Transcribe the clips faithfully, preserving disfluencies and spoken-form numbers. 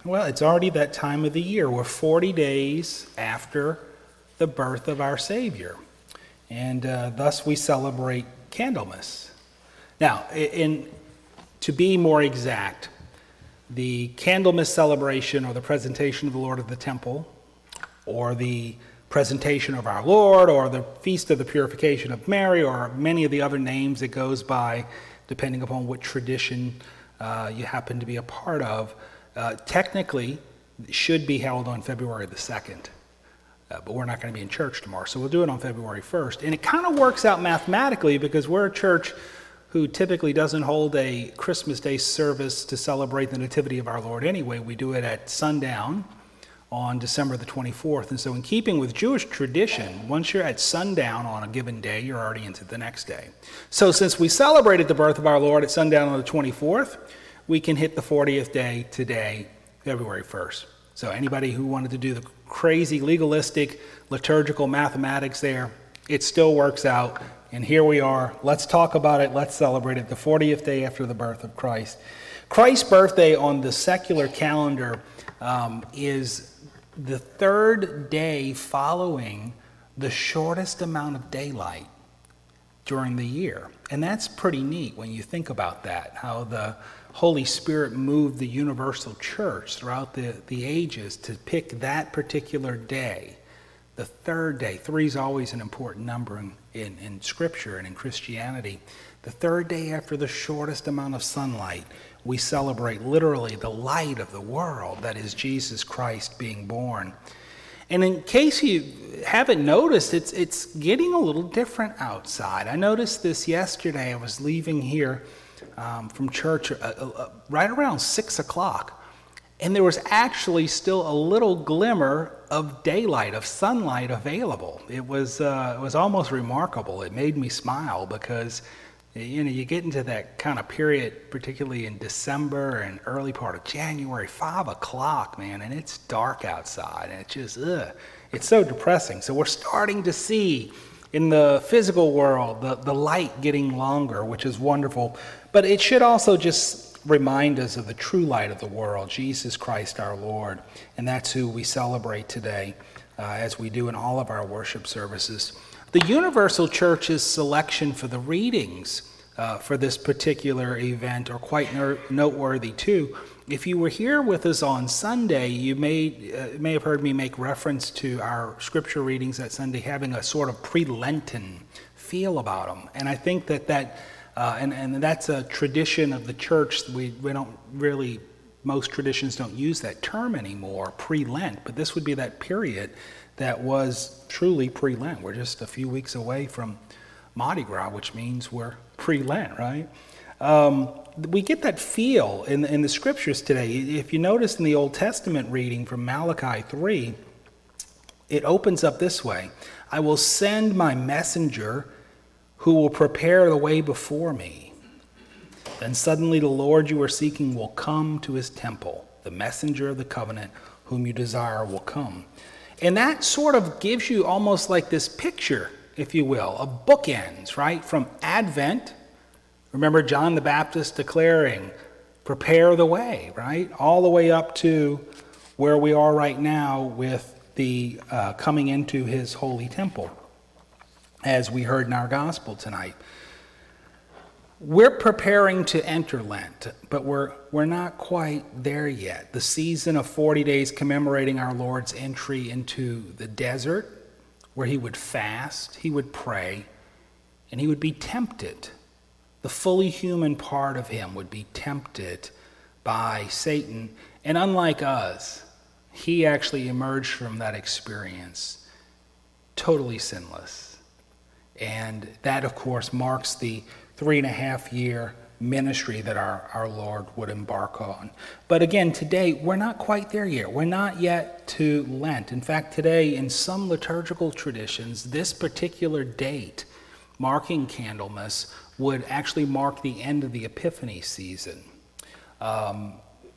Well, it's already that time of the year. We're forty days after the birth of our Savior, and uh, thus we celebrate Candlemas. Now, in, to be more exact, the Candlemas celebration, or the presentation of the Lord of the Temple, or the presentation of our Lord, or the Feast of the Purification of Mary, or many of the other names it goes by, depending upon what tradition uh, you happen to be a part of, uh, technically should be held on February the second. Uh, but we're not going to be in church tomorrow, so we'll do it on February first. And it kind of works out mathematically because we're a church who typically doesn't hold a Christmas Day service to celebrate the Nativity of our Lord anyway. We do it at sundown on December the twenty-fourth. And so in keeping with Jewish tradition, once you're at sundown on a given day, you're already into the next day. So since we celebrated the birth of our Lord at sundown on the twenty-fourth, we can hit the fortieth day today, February first. So anybody who wanted to do the crazy legalistic liturgical mathematics there, it still works out. And here we are. Let's talk about it. Let's celebrate it. The fortieth day after the birth of Christ. Christ's birthday on the secular calendar um, is the third day following the shortest amount of daylight during the year. And that's pretty neat when you think about that, how the Holy Spirit moved the universal church throughout the, the ages to pick that particular day, the third day. Three is always an important number in, in, in Scripture and in Christianity. The third day after the shortest amount of sunlight, we celebrate literally the light of the world, that is Jesus Christ being born. And in case you haven't noticed, it's it's getting a little different outside. I noticed this yesterday. I was leaving here um, from church uh, uh, right around six o'clock, and there was actually still a little glimmer of daylight, of sunlight available. It was uh, it was almost remarkable. It made me smile because, you know, you get into that kind of period, particularly in December and early part of January, five o'clock, man, and it's dark outside, and it's just, ugh, it's so depressing. So we're starting to see in the physical world the, the light getting longer, which is wonderful. But it should also just remind us of the true light of the world, Jesus Christ our Lord, and that's who we celebrate today, uh, as we do in all of our worship services. The Universal Church's selection for the readings uh, for this particular event are quite ner- noteworthy too. If you were here with us on Sunday, you may uh, may have heard me make reference to our scripture readings that Sunday having a sort of pre-Lenten feel about them, and I think that that uh, and and that's a tradition of the church. We we don't really most traditions don't use that term anymore, pre-Lent, but this would be that period that was truly pre-Lent. We're just a few weeks away from Mardi Gras, which means we're pre-Lent, right? Um, we get that feel in, in the scriptures today. If you notice in the Old Testament reading from Malachi three, it opens up this way: I will send my messenger who will prepare the way before me. Then suddenly the Lord you are seeking will come to his temple. The messenger of the covenant whom you desire will come. And that sort of gives you almost like this picture, if you will, of bookends, right? From Advent, remember John the Baptist declaring, prepare the way, right? All the way up to where we are right now with the uh, coming into his holy temple, as we heard in our gospel tonight. We're preparing to enter Lent, but we're we're not quite there yet. The season of forty days commemorating our Lord's entry into the desert, where he would fast, he would pray, and he would be tempted. The fully human part of him would be tempted by Satan. And unlike us, he actually emerged from that experience totally sinless. And that, of course, marks the three and a half year ministry that our, our Lord would embark on. But again, today, we're not quite there yet. We're not yet to Lent. In fact, today, in some liturgical traditions, this particular date, marking Candlemas, would actually mark the end of the Epiphany season. Um,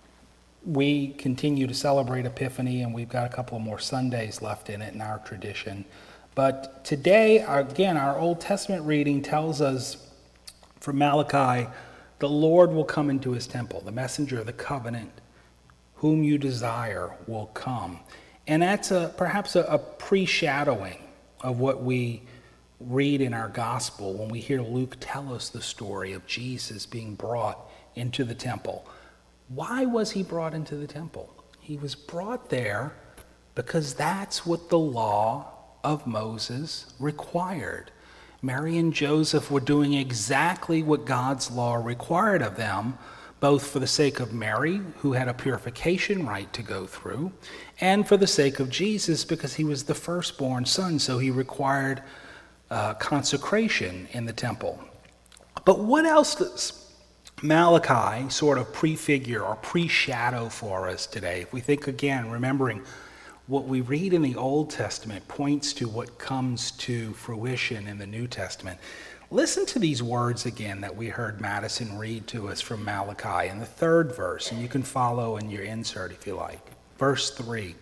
we continue to celebrate Epiphany, and we've got a couple of more Sundays left in it in our tradition. But today, again, our Old Testament reading tells us from Malachi, the Lord will come into his temple, the messenger of the covenant, whom you desire will come. And that's a, perhaps a, a pre-shadowing of what we read in our gospel when we hear Luke tell us the story of Jesus being brought into the temple. Why was he brought into the temple? He was brought there because that's what the law of Moses required. Mary and Joseph were doing exactly what God's law required of them, both for the sake of Mary, who had a purification rite to go through, and for the sake of Jesus, because he was the firstborn son, so he required uh, consecration in the temple. But what else does Malachi sort of prefigure or pre-shadow for us today? If we think again, remembering what we read in the Old Testament points to what comes to fruition in the New Testament. Listen to these words again that we heard Madison read to us from Malachi in the third verse, and you can follow in your insert if you like. Verse three.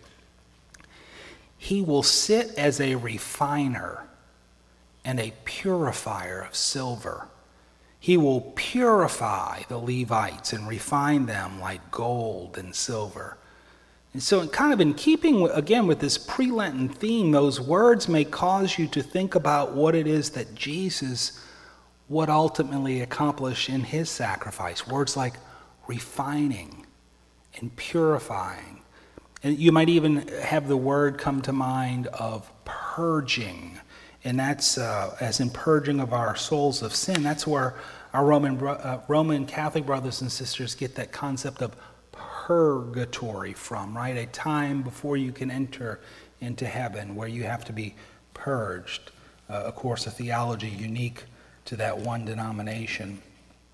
He will sit as a refiner and a purifier of silver. He will purify the Levites and refine them like gold and silver. And so kind of in keeping, again, with this pre-Lenten theme, those words may cause you to think about what it is that Jesus would ultimately accomplish in his sacrifice. Words like refining and purifying. And you might even have the word come to mind of purging. And that's, uh, as in purging of our souls of sin, that's where our Roman, uh, Roman Catholic brothers and sisters get that concept of purgatory from, right? A time before you can enter into heaven where you have to be purged. Uh, of course, a theology unique to that one denomination.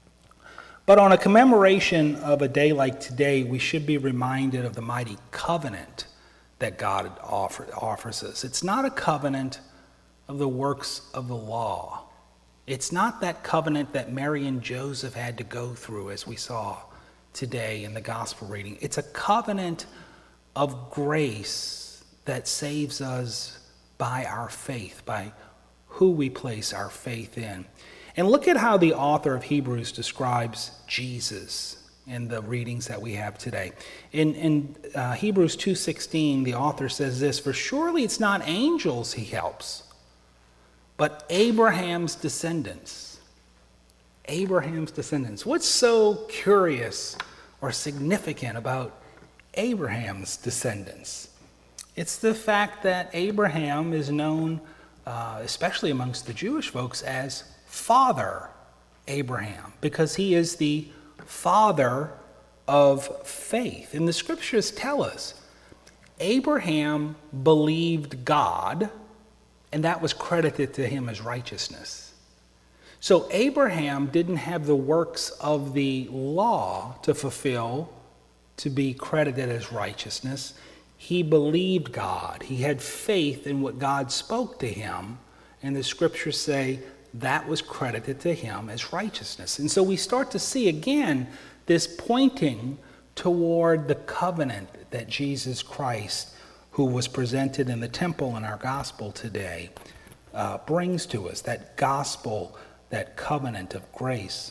But on a commemoration of a day like today, we should be reminded of the mighty covenant that God offer, offers us. It's not a covenant of the works of the law. It's not that covenant that Mary and Joseph had to go through, as we saw today in the gospel reading. It's a covenant of grace that saves us by our faith, by who we place our faith in. And look at how the author of Hebrews describes Jesus in the readings that we have today. In, in uh, Hebrews two sixteen, the author says this, "For surely it's not angels he helps, but Abraham's descendants." Abraham's descendants. What's so curious or significant about Abraham's descendants? It's the fact that Abraham is known, uh, especially amongst the Jewish folks, as Father Abraham, because he is the father of faith. And the scriptures tell us Abraham believed God, and that was credited to him as righteousness. So Abraham didn't have the works of the law to fulfill to be credited as righteousness. He believed God. He had faith in what God spoke to him, and the scriptures say that was credited to him as righteousness. And so we start to see again this pointing toward the covenant that Jesus Christ, who was presented in the temple in our gospel today, uh, brings to us, that gospel, that covenant of grace.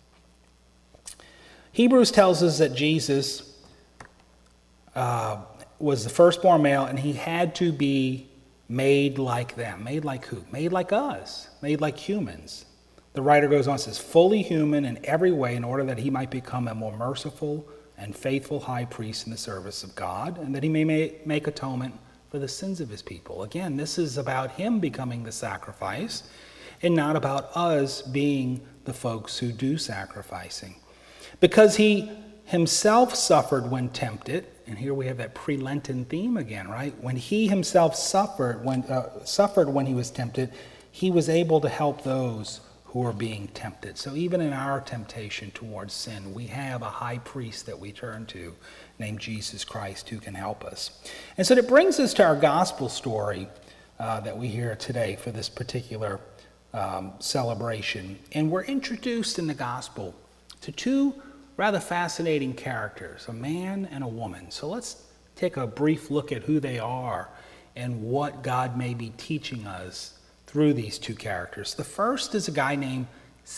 Hebrews tells us that Jesus uh, was the firstborn male, and he had to be made like them. Made like who? Made like us. Made like humans. The writer goes on and says, fully human in every way, in order that he might become a more merciful and faithful high priest in the service of God, and that he may make atonement for the sins of his people. Again, this is about him becoming the sacrifice, and not about us being the folks who do sacrificing. Because he himself suffered when tempted, and here we have that pre-Lenten theme again, right? When he himself suffered when uh, suffered when he was tempted, he was able to help those who are being tempted. So even in our temptation towards sin, we have a high priest that we turn to named Jesus Christ who can help us. And so that brings us to our gospel story uh, that we hear today for this particular Um, celebration. And we're introduced in the gospel to two rather fascinating characters, a man and a woman. So let's take a brief look at who they are and what God may be teaching us through these two characters. The first is a guy named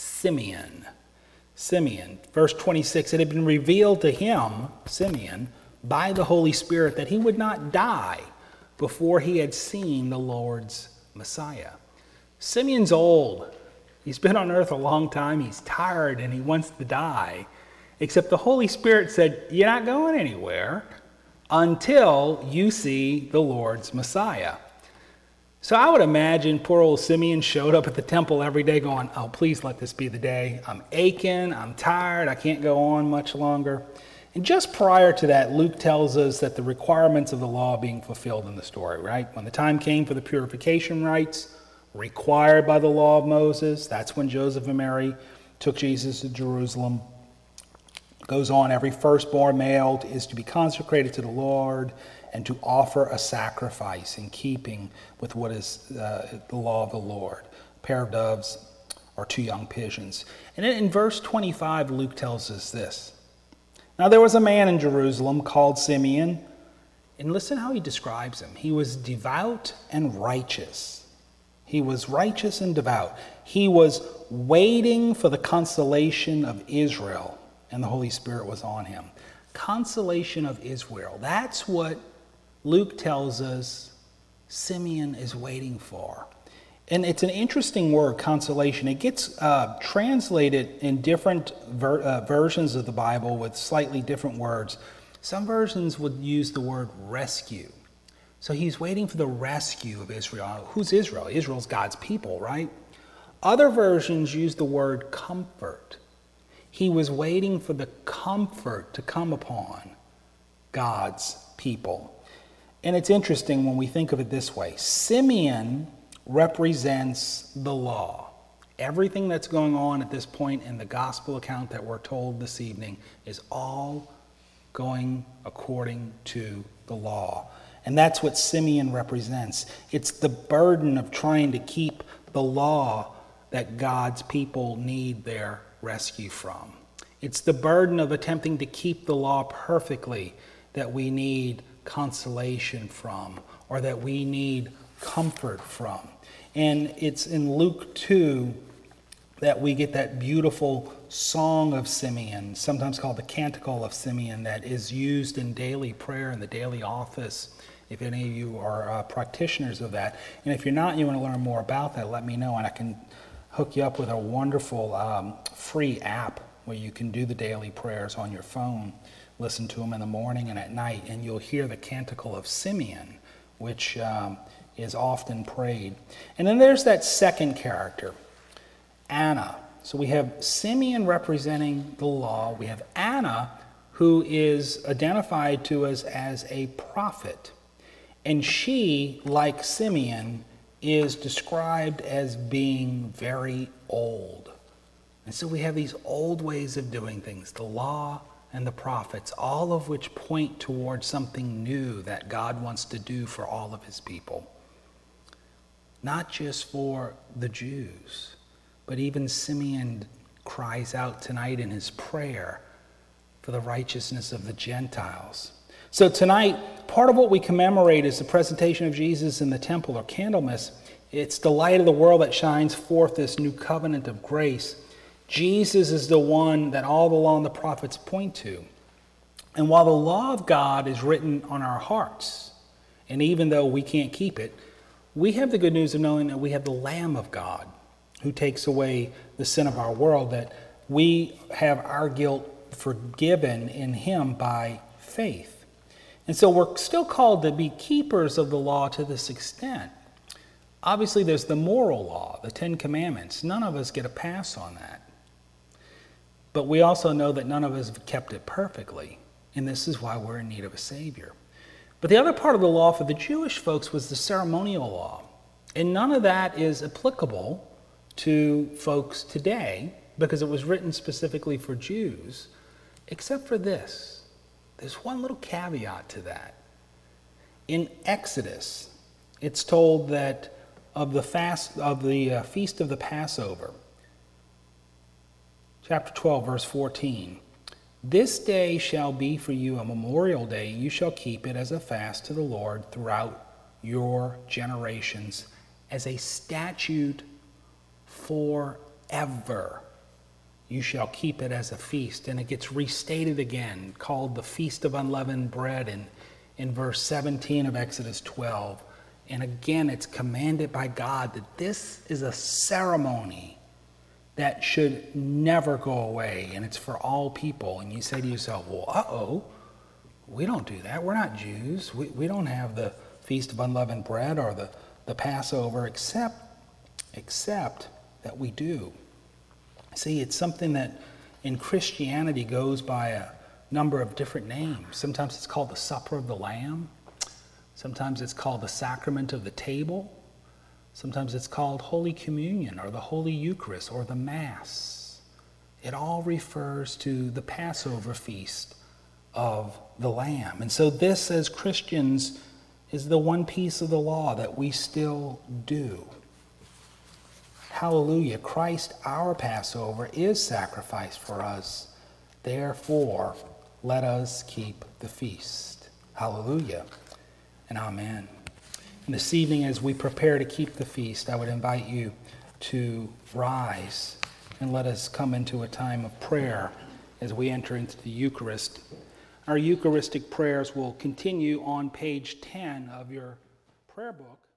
Simeon. Simeon, verse twenty-six, it had been revealed to him, Simeon, by the Holy Spirit that he would not die before he had seen the Lord's Messiah. Simeon's old. He's been on earth a long time. He's tired and he wants to die. Except the Holy Spirit said, you're not going anywhere until you see the Lord's Messiah. So I would imagine poor old Simeon showed up at the temple every day going, oh, please let this be the day. I'm aching, I'm tired, I can't go on much longer. And just prior to that, Luke tells us that the requirements of the law are being fulfilled in the story, right? When the time came for the purification rites required by the law of Moses, that's when Joseph and Mary took Jesus to Jerusalem. Goes on, every firstborn male is to be consecrated to the Lord and to offer a sacrifice in keeping with what is uh, the law of the Lord, a pair of doves or two young pigeons. And then in verse twenty-five, Luke tells us this. Now there was a man in Jerusalem called Simeon, and listen how he describes him. He was devout and righteous. He was righteous and devout. He was waiting for the consolation of Israel, and the Holy Spirit was on him. Consolation of Israel. That's what Luke tells us Simeon is waiting for. And it's an interesting word, consolation. It gets uh, translated in different ver- uh, versions of the Bible with slightly different words. Some versions would use the word rescue. So he's waiting for the rescue of Israel. Who's Israel? Israel's God's people, right? Other versions use the word comfort. He was waiting for the comfort to come upon God's people. And it's interesting when we think of it this way. Simeon represents the law. Everything that's going on at this point in the gospel account that we're told this evening is all going according to the law. And that's what Simeon represents. It's the burden of trying to keep the law that God's people need their rescue from. It's the burden of attempting to keep the law perfectly that we need consolation from, or that we need comfort from. And it's in Luke two that we get that beautiful song of Simeon, sometimes called the Canticle of Simeon, that is used in daily prayer in the daily office, if any of you are uh, practitioners of that. And if you're not and you want to learn more about that, let me know, and I can hook you up with a wonderful um, free app where you can do the daily prayers on your phone, listen to them in the morning and at night, and you'll hear the Canticle of Simeon, which um, is often prayed. And then there's that second character, Anna. So we have Simeon representing the law. We have Anna, who is identified to us as a prophet. And she, like Simeon, is described as being very old. And so we have these old ways of doing things, the law and the prophets, all of which point towards something new that God wants to do for all of his people. Not just for the Jews, but even Simeon cries out tonight in his prayer for the righteousness of the Gentiles. So tonight, part of what we commemorate is the presentation of Jesus in the temple, or Candlemas. It's the light of the world that shines forth this new covenant of grace. Jesus is the one that all the law and the prophets point to. And while the law of God is written on our hearts, and even though we can't keep it, we have the good news of knowing that we have the Lamb of God who takes away the sin of our world, that we have our guilt forgiven in him by faith. And so we're still called to be keepers of the law to this extent. Obviously, there's the moral law, the Ten Commandments. None of us get a pass on that. But we also know that none of us have kept it perfectly, and this is why we're in need of a Savior. But the other part of the law for the Jewish folks was the ceremonial law. And none of that is applicable to folks today because it was written specifically for Jews, except for this. There's one little caveat to that. In Exodus, it's told that of the fast of the uh, feast of the Passover, chapter twelve, verse fourteen, this day shall be for you a memorial day. You shall keep it as a fast to the Lord throughout your generations, as a statute forever. you shall keep it as a feast. And it gets restated again, called the Feast of Unleavened Bread in, in verse seventeen of Exodus twelve. And again, it's commanded by God that this is a ceremony that should never go away, and it's for all people. And you say to yourself, well, uh-oh, we don't do that. We're not Jews. We, we don't have the Feast of Unleavened Bread or the, the Passover, except, except that we do. See, it's something that in Christianity goes by a number of different names. Sometimes it's called the Supper of the Lamb. Sometimes it's called the Sacrament of the Table. Sometimes it's called Holy Communion or the Holy Eucharist or the Mass. It all refers to the Passover feast of the Lamb. And so this, as Christians, is the one piece of the law that we still do. Hallelujah. Christ, our Passover, is sacrificed for us. Therefore, let us keep the feast. Hallelujah and amen. And this evening, as we prepare to keep the feast, I would invite you to rise and let us come into a time of prayer as we enter into the Eucharist. Our Eucharistic prayers will continue on page ten of your prayer book.